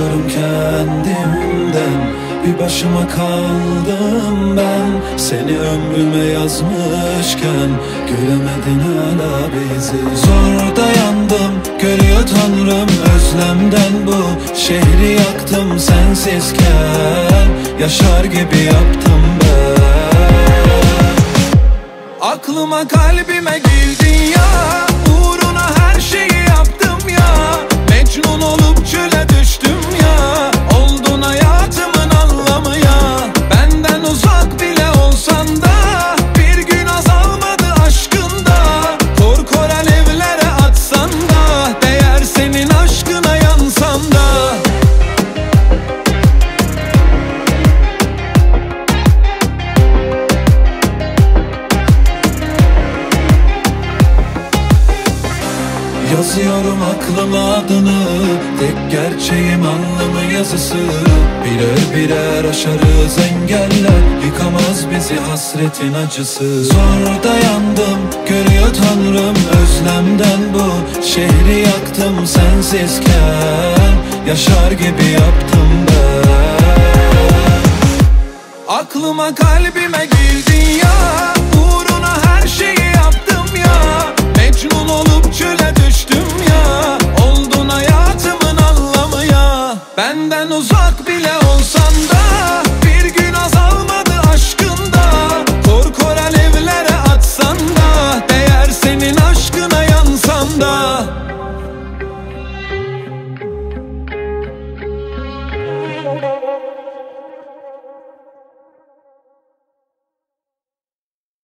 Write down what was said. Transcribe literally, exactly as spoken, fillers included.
Korkuyorum kendimden, bir başıma kaldım ben. Seni ömrüme yazmışken göremedin hala bizi. Zor dayandım, görüyor Tanrım özlemden bu şehri yaktım sensizken, yaşar gibi yaptım ben. Aklıma kalbime girdin ya, uğruna her şeyi yaptım ya. Mecnun olup çöle düştüm ya, oldun hayatımın anlamı ya. Benden uzak bile olsan da bir gün azalmadı aşkında. Kor kor alevlere atsan da değer senin aşkına yansam da. Yazıyorum aklıma adını, tek gerçeğim alnımın yazısı. Birer birer aşarız engeller, yıkamaz bizi hasretin acısı. Zor dayandım, görüyor Tanrım özlemden bu şehri yaktım sensizken, yaşar gibi yaptım ben. Aklıma kalbime girdin ya, uğruna her şeyi yaptım ya. Mecnun olup çöle düştüm ya, oldun hayatımın anlamı ya. Benden uzak bile